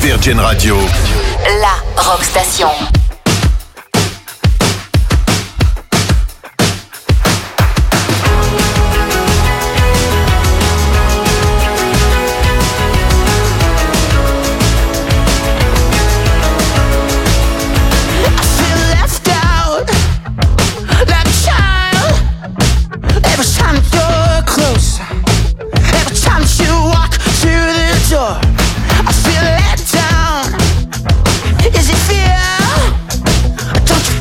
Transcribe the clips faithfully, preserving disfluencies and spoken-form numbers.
Virgin Radio, la rock station. I feel let down. Is it fear?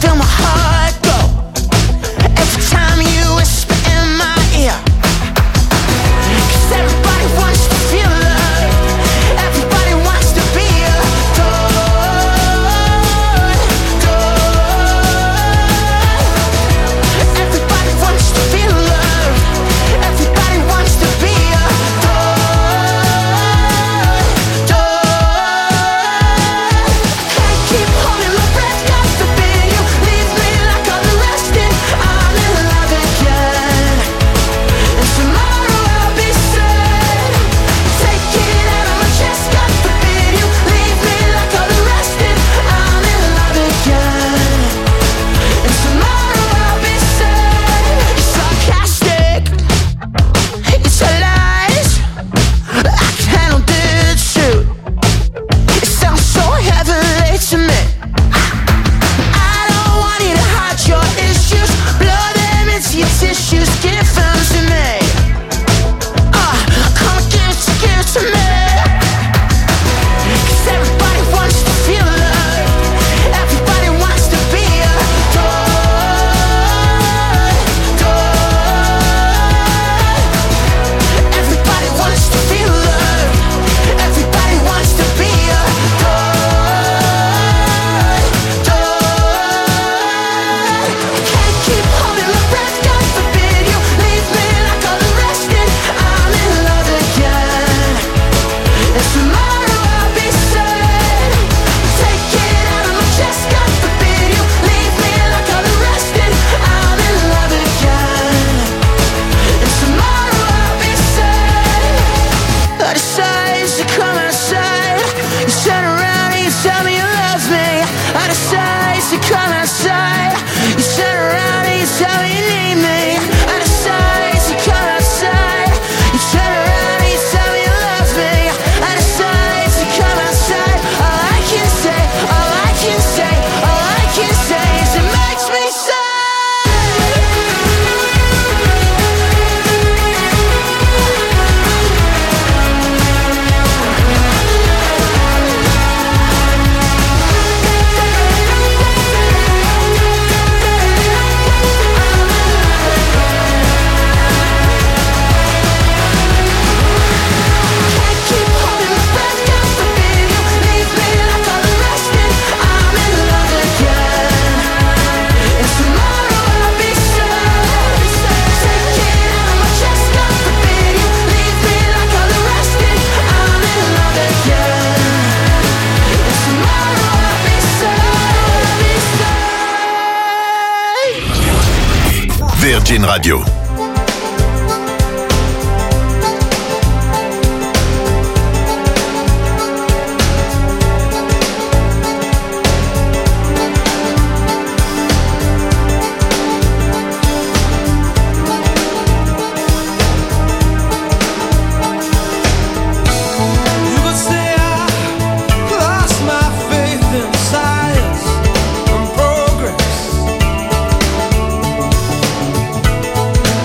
Virgin Radio. Progress.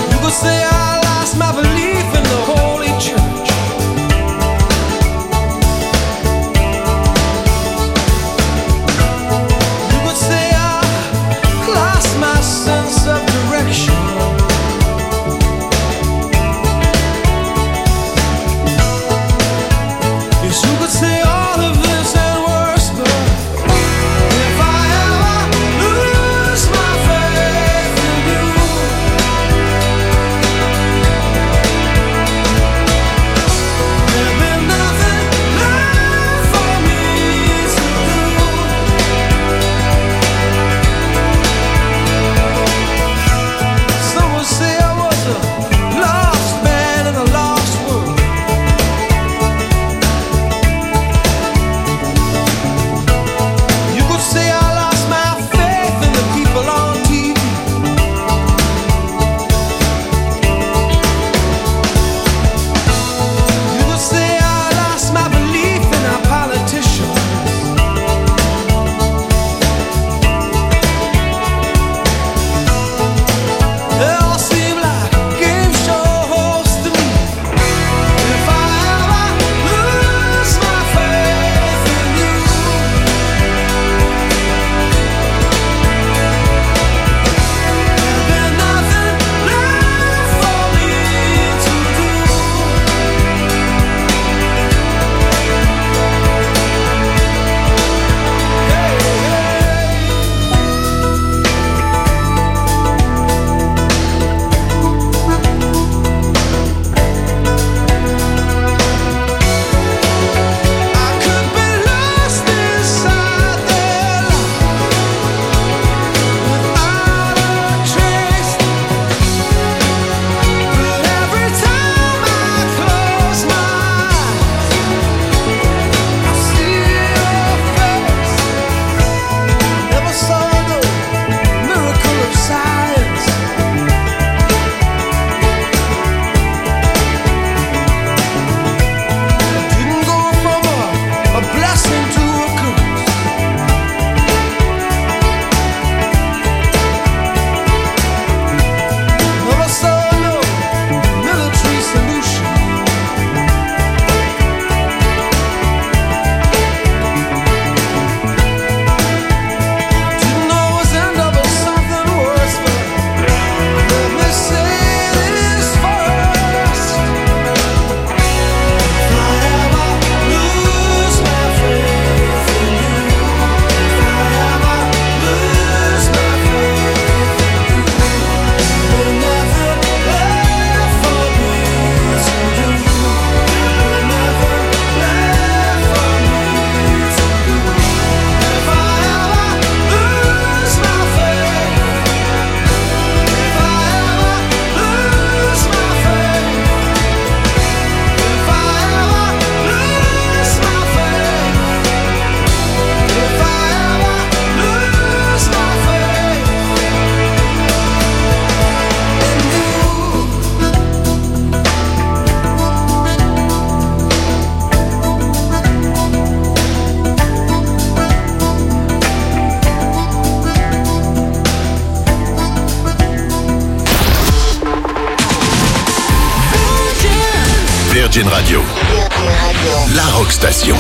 Virgin Radio. La Rock Station.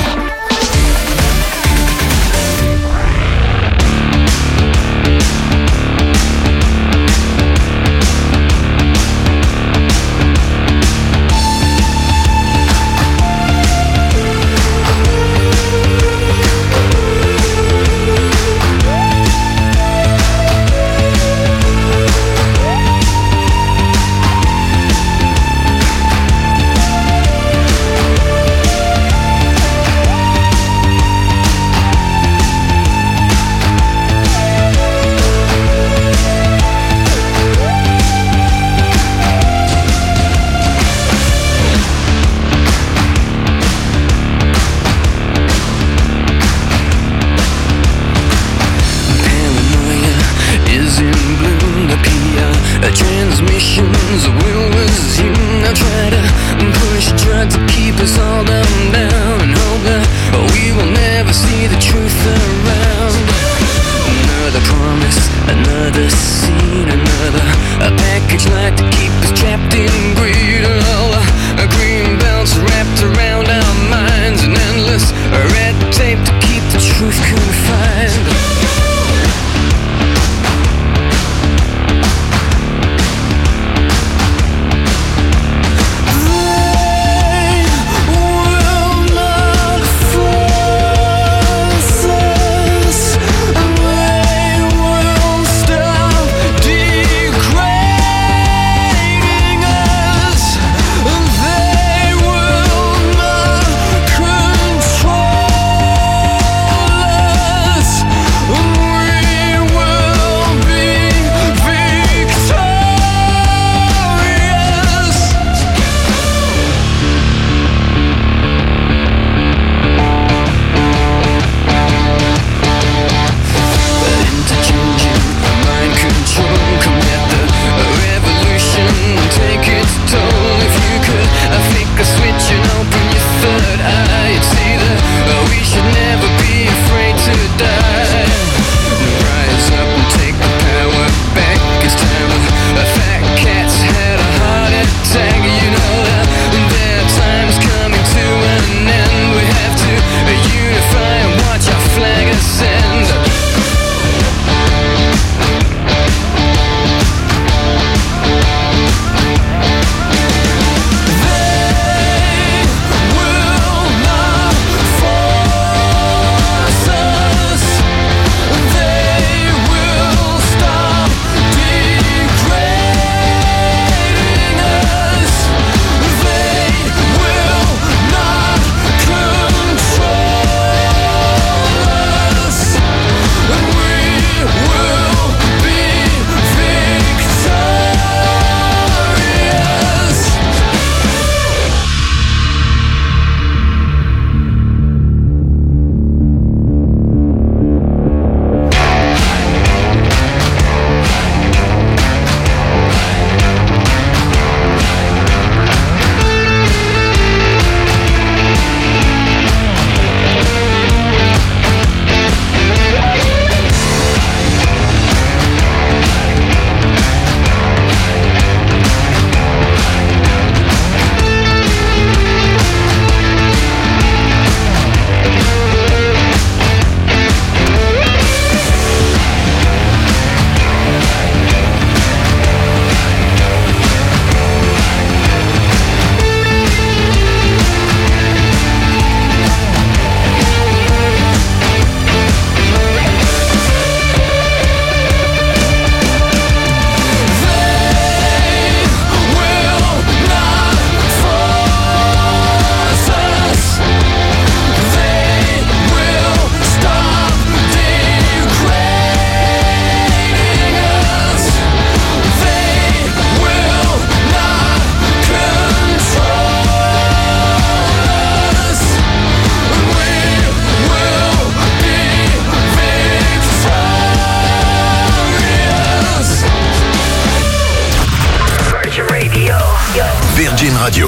Virgin Radio.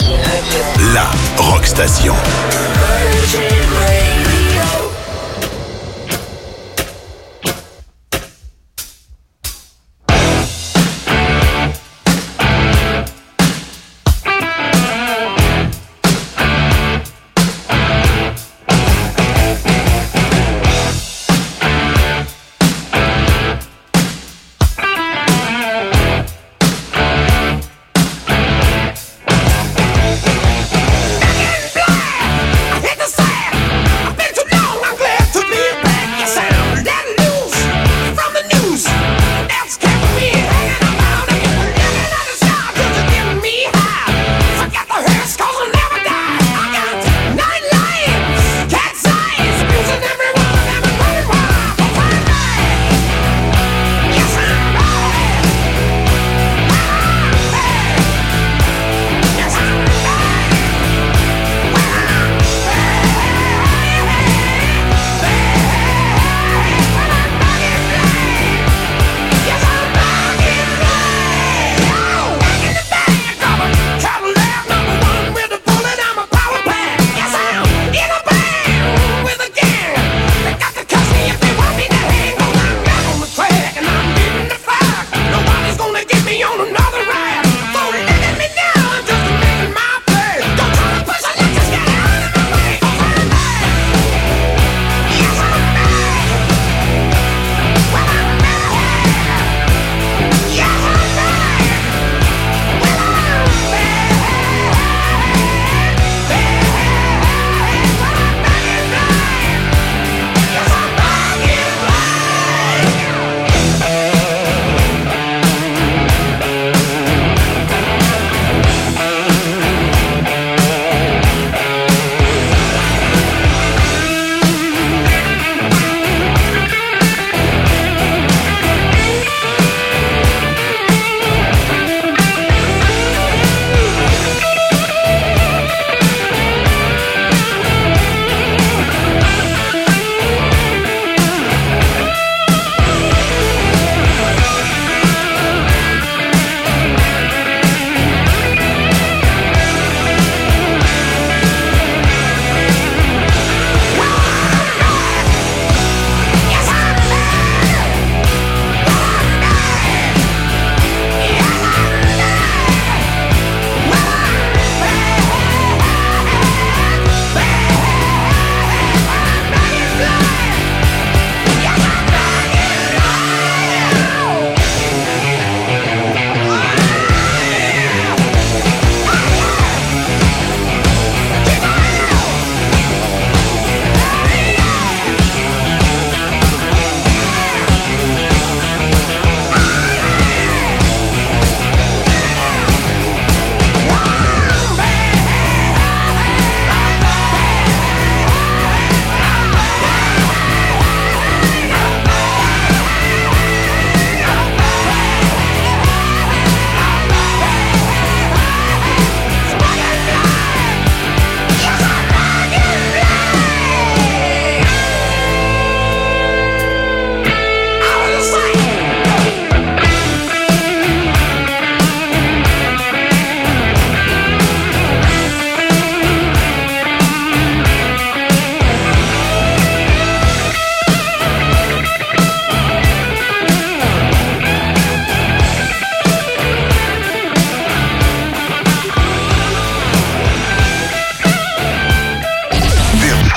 La Rock Station. Virgin Radio.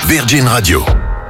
Virgin Radio.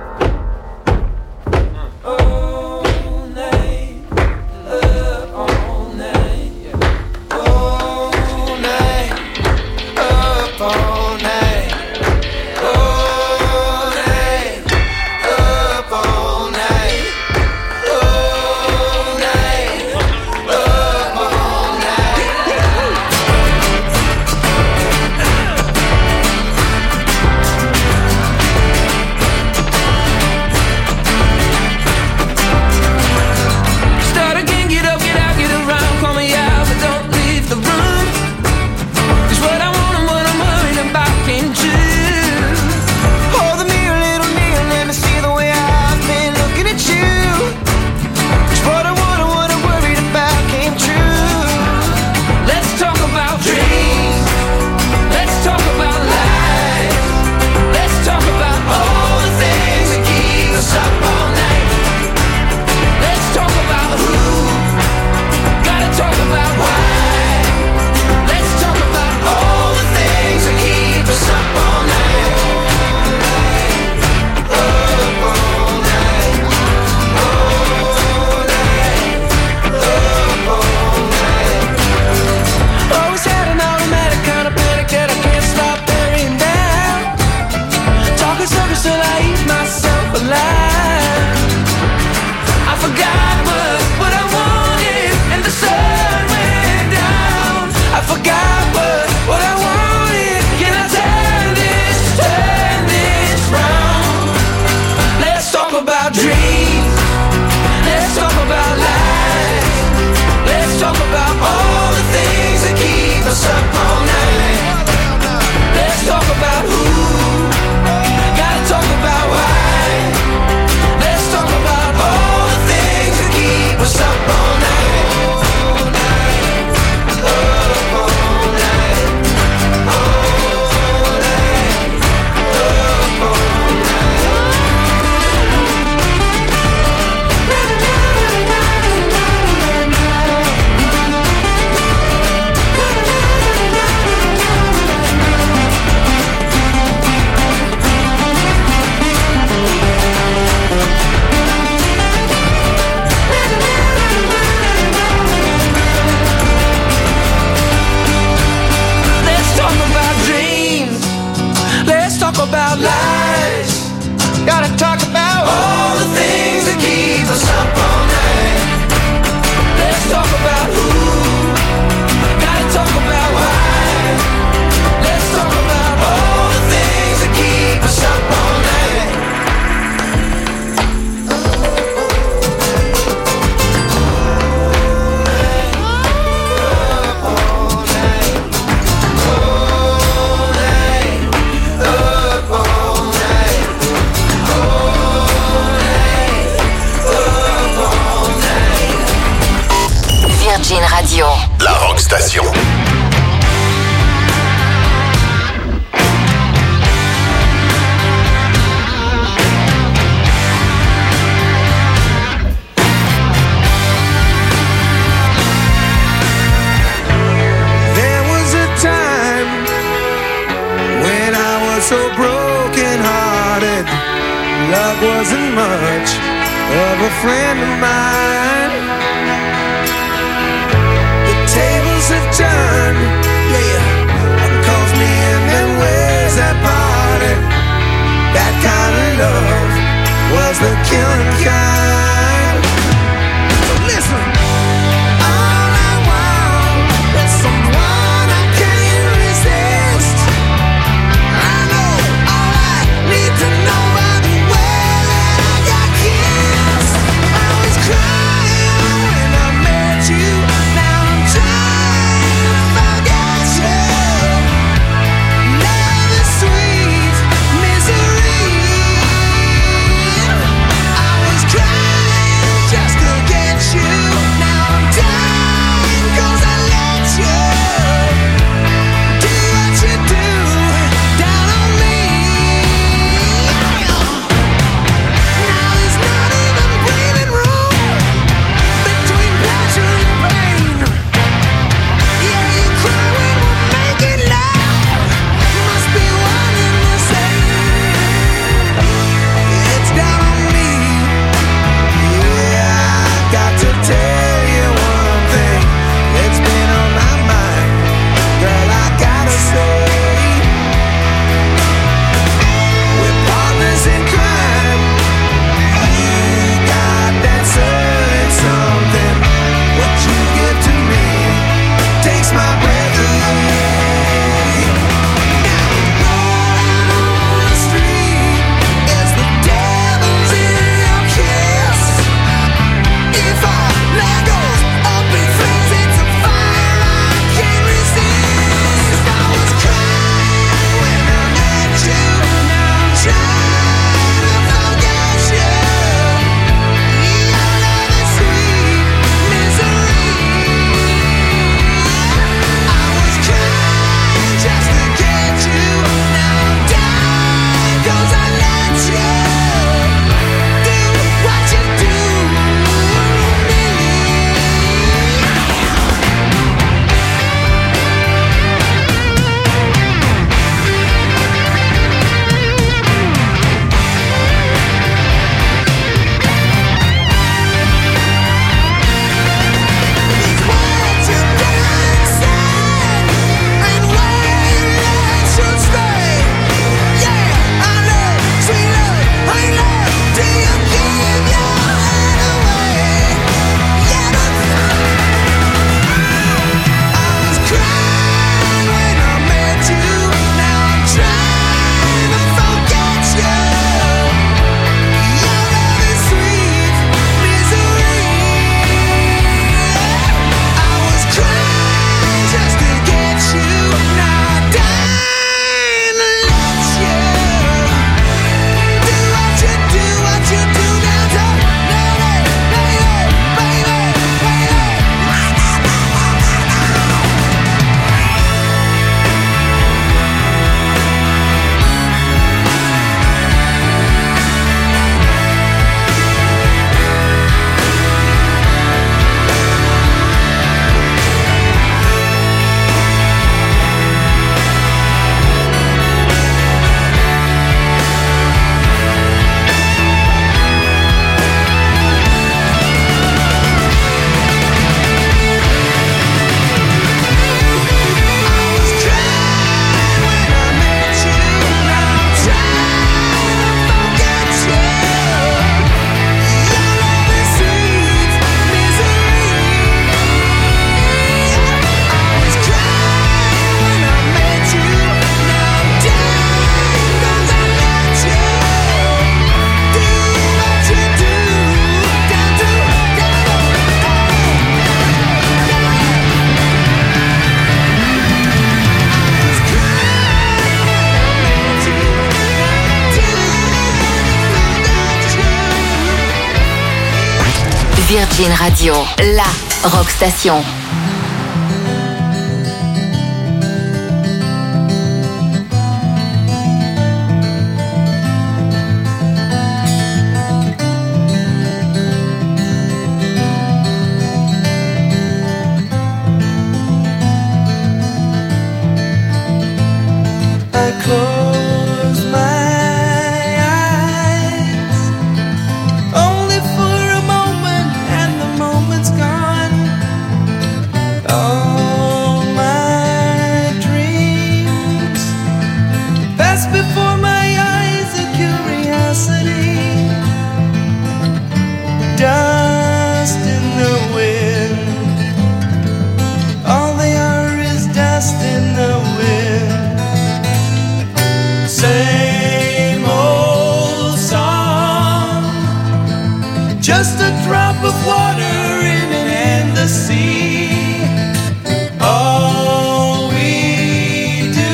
La Rock Station. There was a time when I was so broken hearted. Love wasn't much of a friend of mine. Tables have turned, yeah, and calls me in and where's that party? That kind of love was the killing kind. So listen, all I want is someone I can't resist. I know all I need to know by the way that I got kissed. I was crying when I met you. Trying to forget you. Love is sweet. Virgin Radio, la rock station. Close my eyes, only for a moment, and the moment's gone. All my dreams pass before my eyes, a curiosity, dust in the wind. All they are is dust in the wind. Same old song, just a drop of water in an endless sea. All we do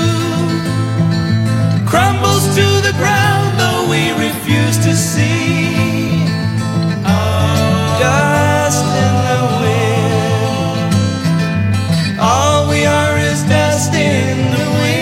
crumbles to the ground, though we refuse to see. Dust in the wind. All we are is dust in the wind.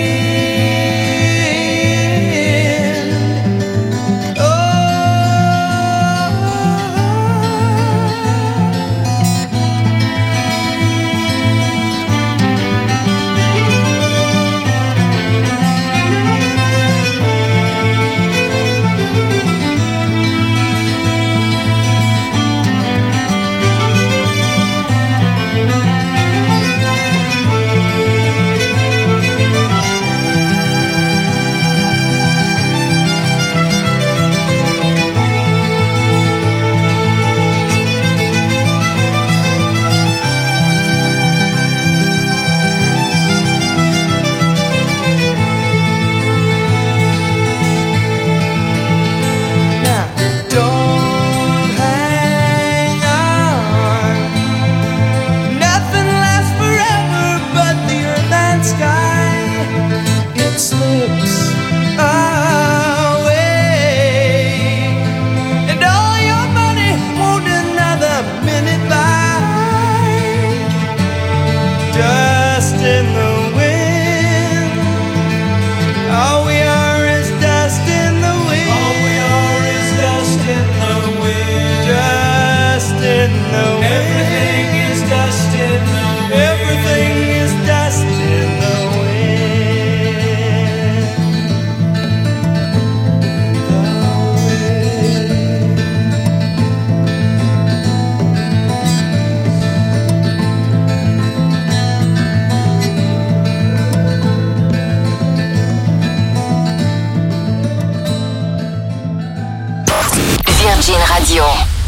Virgin Radio.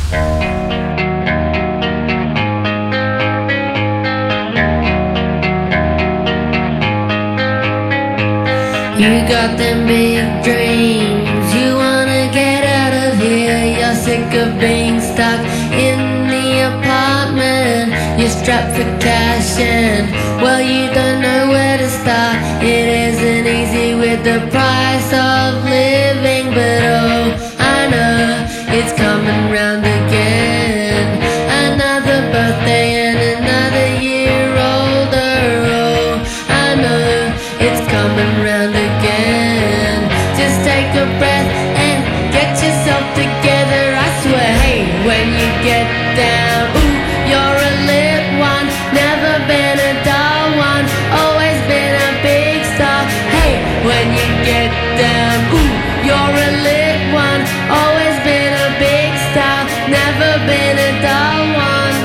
You got them big dreams, you wanna get out of here. You're sick of being stuck in the apartment. You're strapped for cash and, well, you don't know where to start. It isn't easy with the price of living, but oh, I know it's coming round again. Another birthday and another year older. Oh, I know it's coming round again. Just take a breath and get yourself together. I swear, hey, when you get down, ooh, you're a lit one. Never been a dull one, always been a big star. Hey, when you get down, ooh, you're a lit one. Always been a big star, never been a dull one.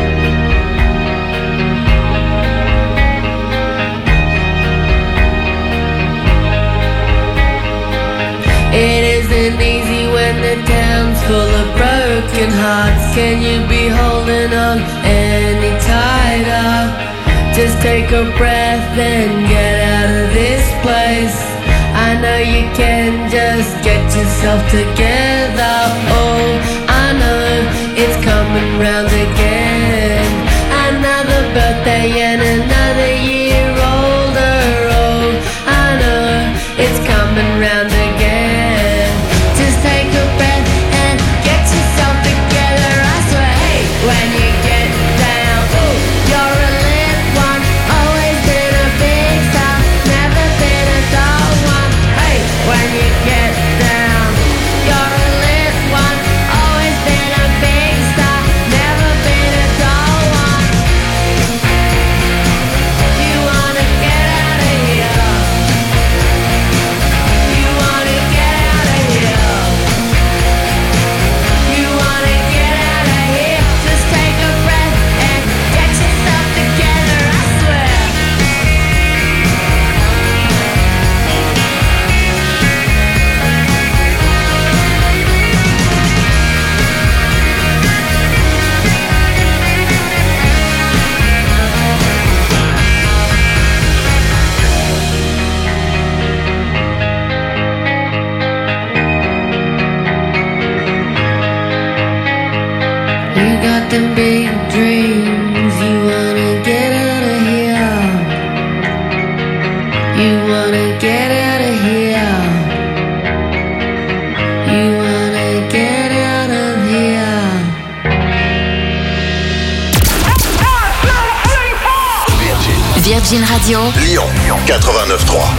It isn't easy when the town's full of broken hearts. Can you be holding on any tighter? Just take a breath and get out of this place. I know you can, just get yourself together. Oh, I know it's coming round again. Another birthday and another year older. Oh, I know it's coming round again. Just take a breath and get yourself together. got them big dreams. You wanna get out of here. You wanna get out of here. You wanna get out of here. Virgin Radio. Lyon, quatre-vingt-neuf trois.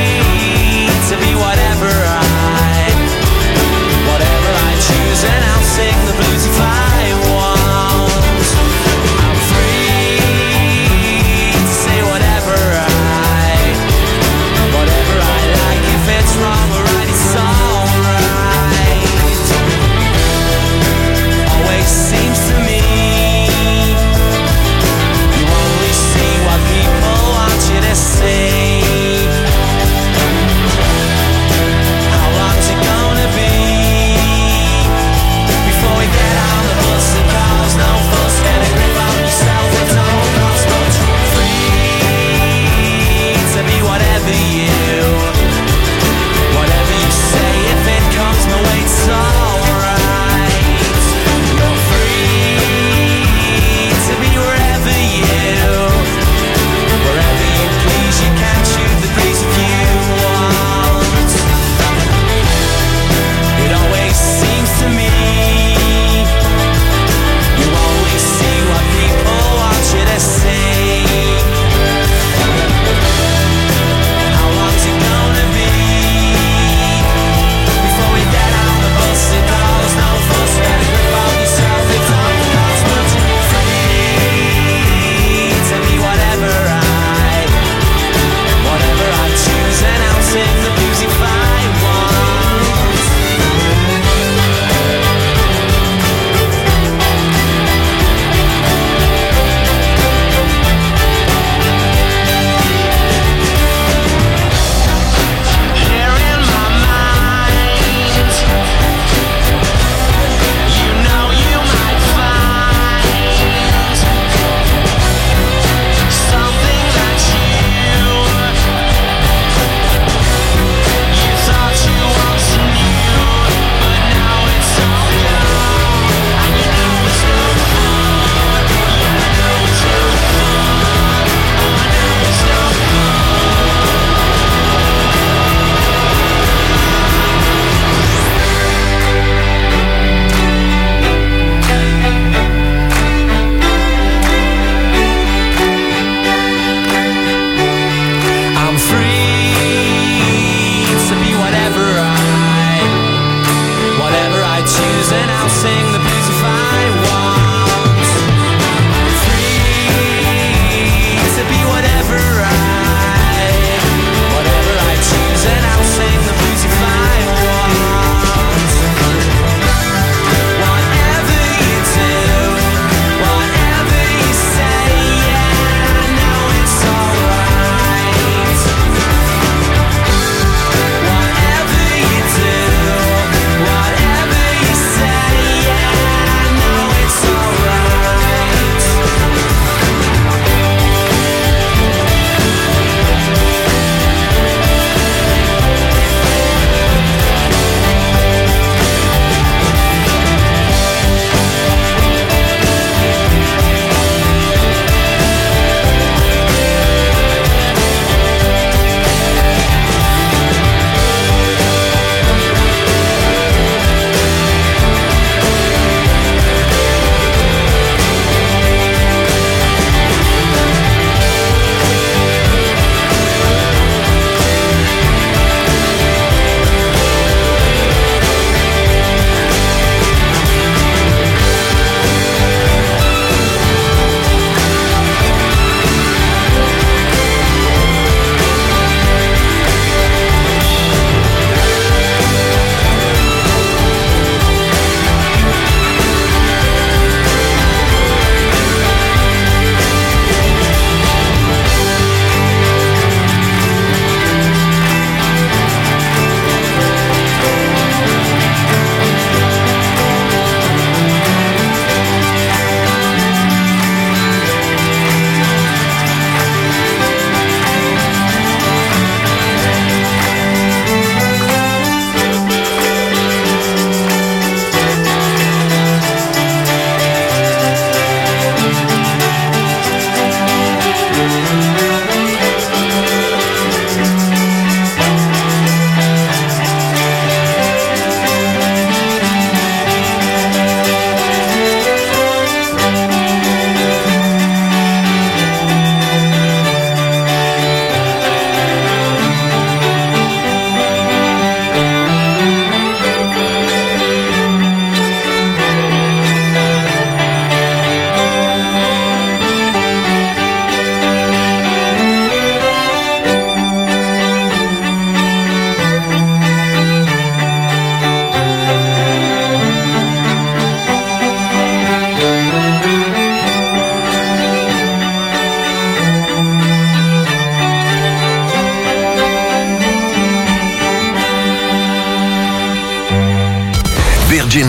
And I'll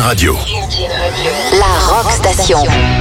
Radio. La Rock Station.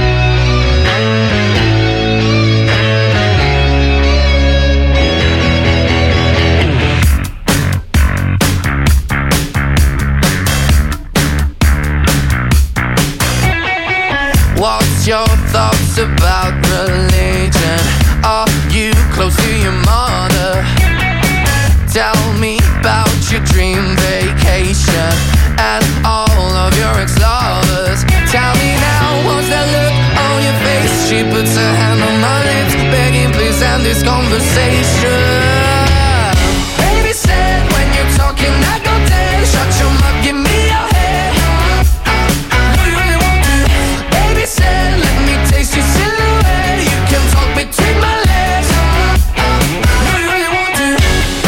What's your thoughts about religion? Are you close to your mother? Tell me about your dream vacation and all of your ex-lovers. Tell me now, what's that look on your face? She puts her hand on my lips, begging please end this conversation. Baby said when you're talking I go dead. Shut your mouth, give me your head. Do you really want to? Baby said let me taste your silhouette. You can talk between my legs. Do you really want to?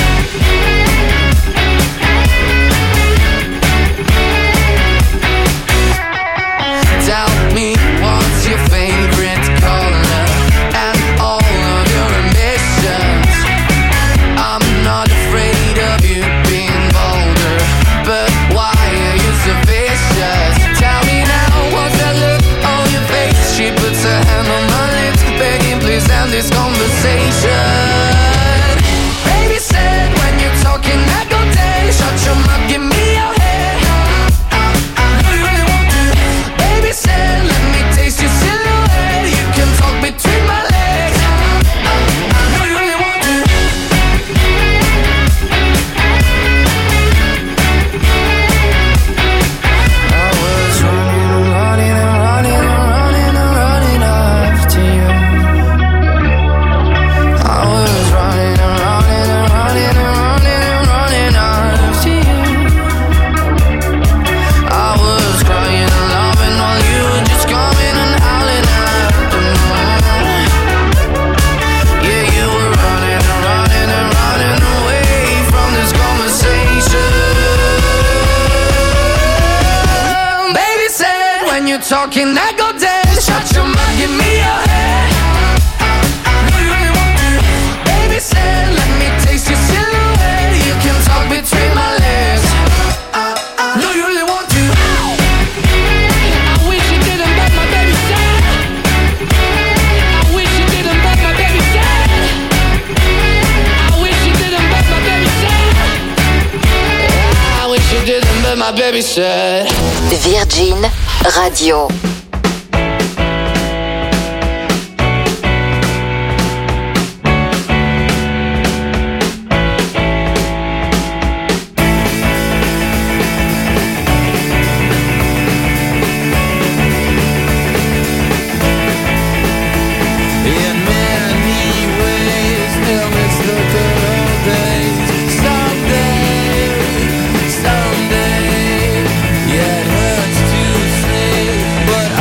Tell me what's your favorite color and all of your ambitions. I'm not afraid of you being vulgar, but why are you so vicious? Tell me now, what's that look on your face? She puts her hand on my lips, begging please end this conversation. Baby said when you're talking I go dead. Shut your mouth, give me your head. Do you really want to? Baby said let me taste your silhouette. You can talk between my legs. Do you really want to? I was running and running and running and running and running after you. I was running and running and running and running and running after you. I was crying and loving while you were just coming and howling after me. Yeah, you were running and running and running away from this conversation. Baby said when you're talking I go dead. Shut your mouth, give me your head. Do you really want to? Baby said let me taste your silhouette. You can talk between my legs. Do you really want to? I wish you didn't, but my baby said. I wish you didn't, but my baby said. I wish you didn't, but my baby said. I wish you didn't, but my baby said. Virgin Radio. In many ways, they'll miss the good old days. Someday, someday, yeah, it hurts to say, but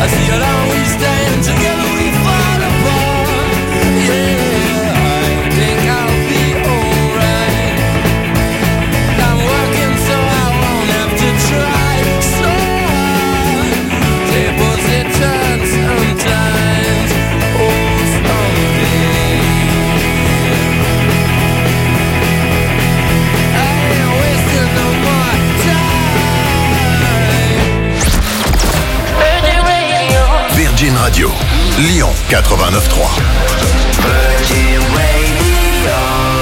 Radio, Lyon quatre-vingt-neuf trois. Virgin Radio.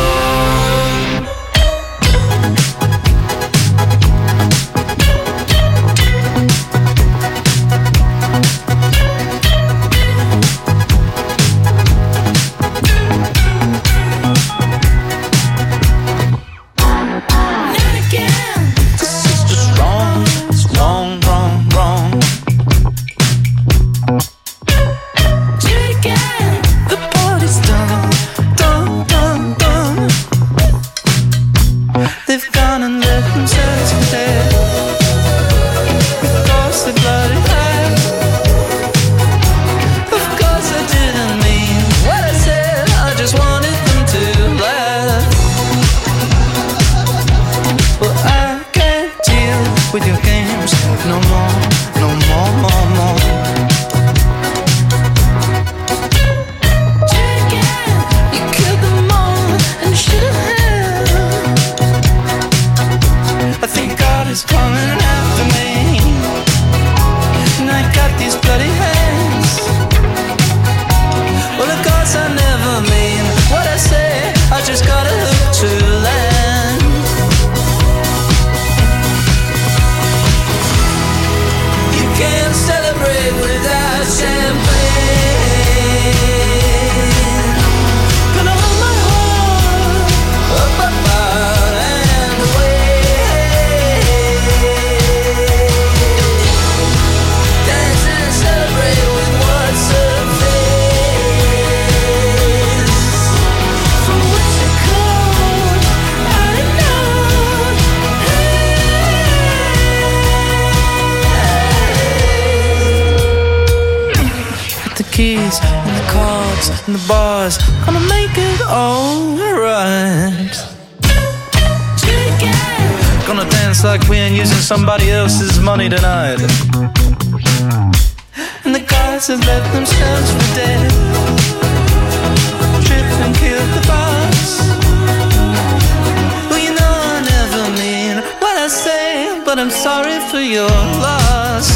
And the bars gonna make it all right. Gonna dance like we ain't using somebody else's money tonight. And the guys have left themselves for dead. Trip and killed the boss. Well, you know I never mean what I say, but I'm sorry for your loss.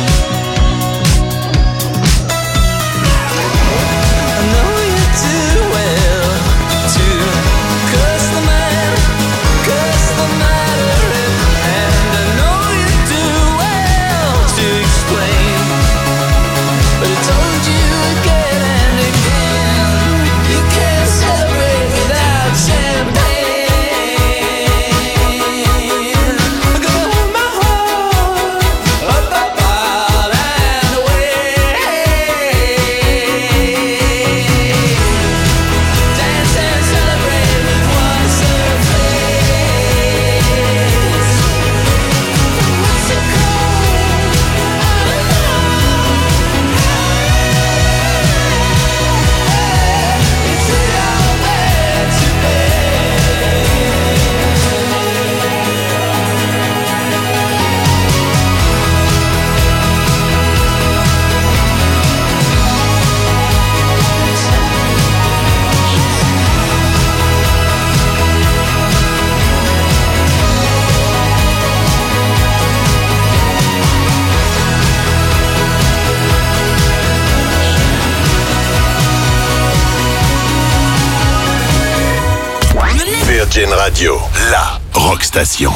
Virgin Radio, la rock station.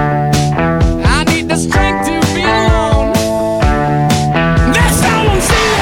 Strength to be alone. That's how I'm feeling.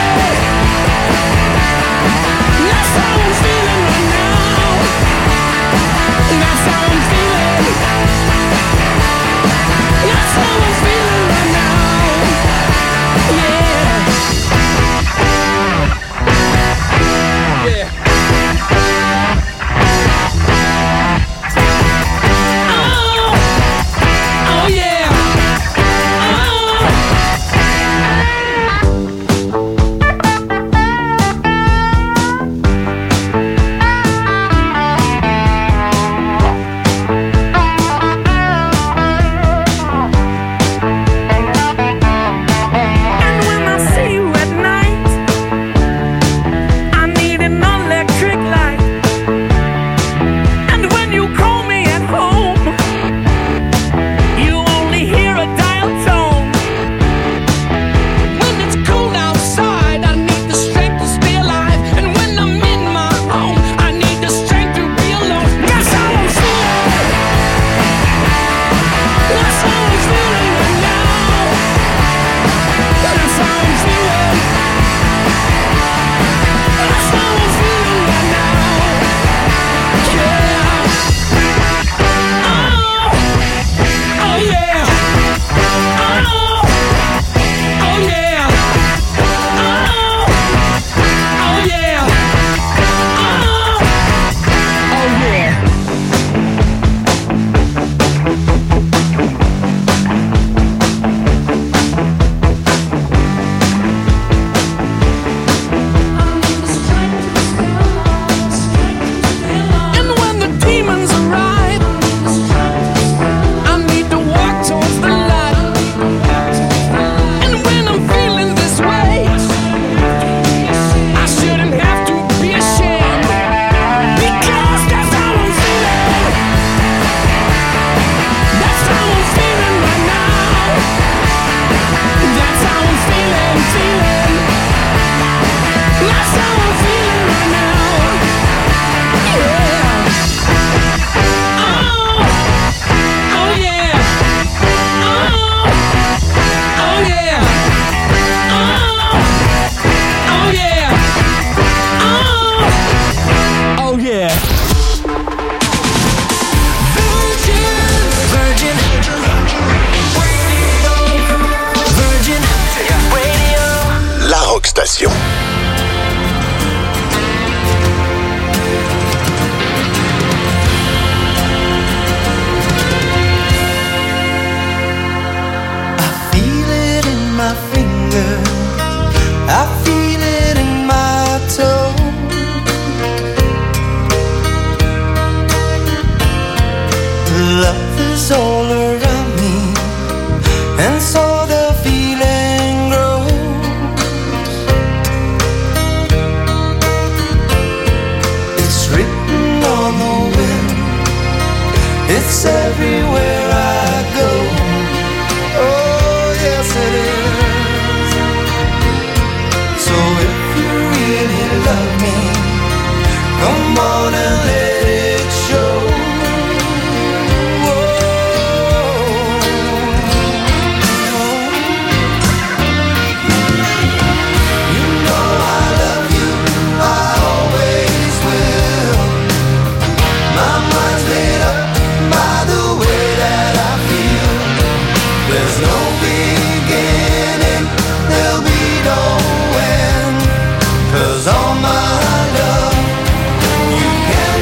on my love, you can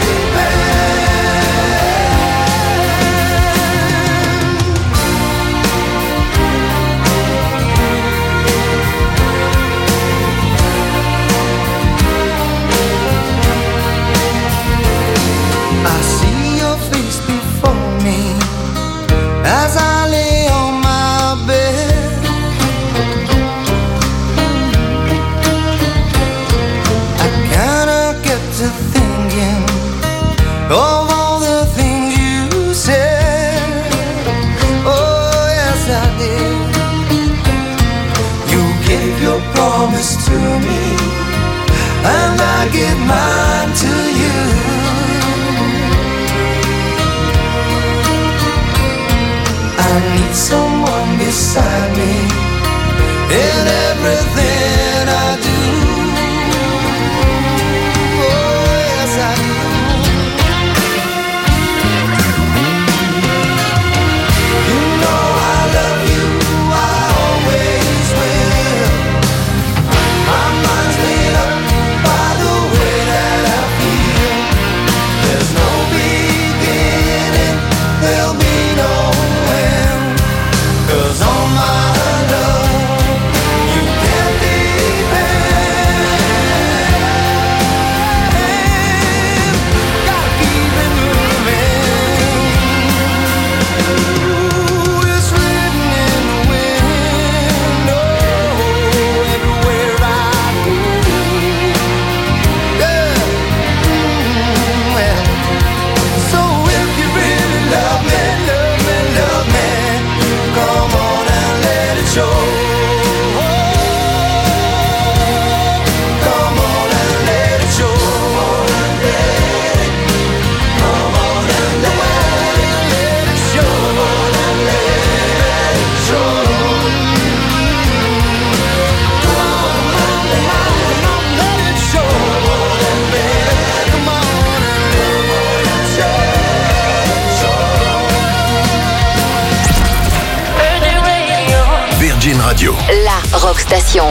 I see your face before me as I lay on my bed. I kinda get to thinking of all the things you said. Oh yes I did. You gave your promise to me, and I give mine to you. I need someone beside me in everything I do. Oh, yes, I do. You know I love you, I always will. My mind's made up by the way that I feel. There's no beginning, there'll be no end. 'Cause on my love, you can depend. Gotta keep it moving. Ooh, it's written in the wind. Oh, everywhere I go. Yeah. Mm, well, so if you really love me, love me, love me, come on and let it show. Come on and let it show. Come on and let it show. Let it show. Come on and let it show. Come on and let it show. Virgin Radio. La Rock Station.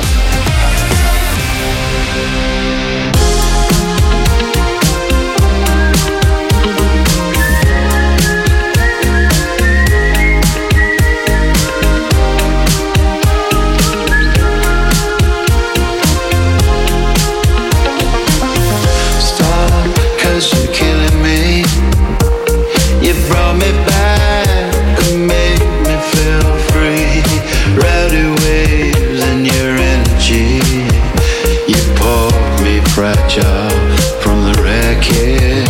Stop, 'cause you're killing me. You brought me back and made me feel free. Rowdy waves and your energy. You pulled me fragile from the wreckage.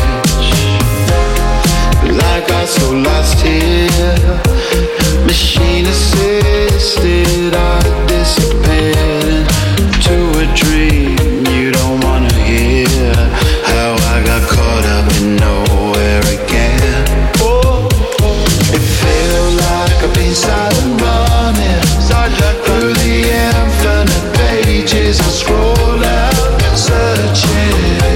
Like I so lost here. Machine assisted, I disappeared into a dream you don't wanna hear. How I got caught up in nowhere again. Oh, it feels like I've been silent running through the infinite pages I scroll out, searching.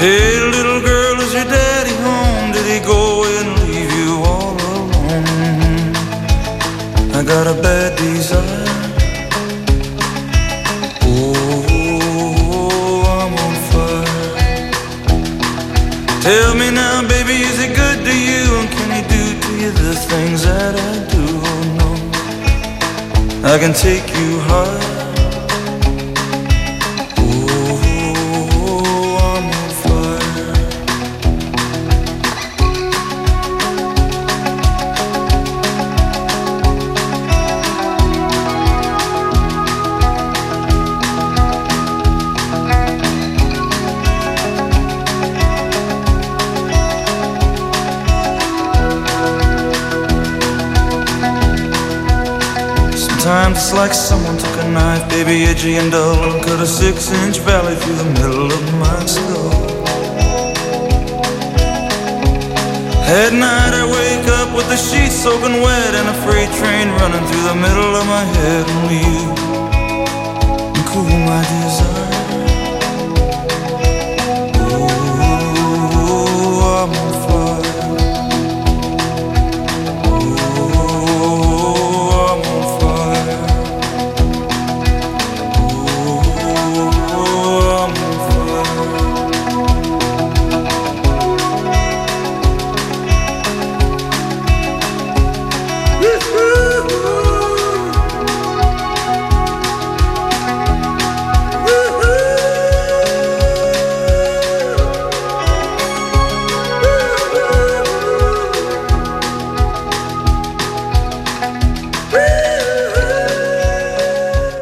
Hey, little girl, is your daddy home? Did he go away and leave you all alone? I got a bad desire. Oh, I'm on fire. Tell me now, baby, is he good to you? And can he do to you the things that I do? Oh, no, I can take you high. Sometimes it's like someone took a knife, baby, edgy and dull, and cut a six-inch valley through the middle of my skull. At night I wake up with the sheets soaking wet and a freight train running through the middle of my head. Only you can cool my desire.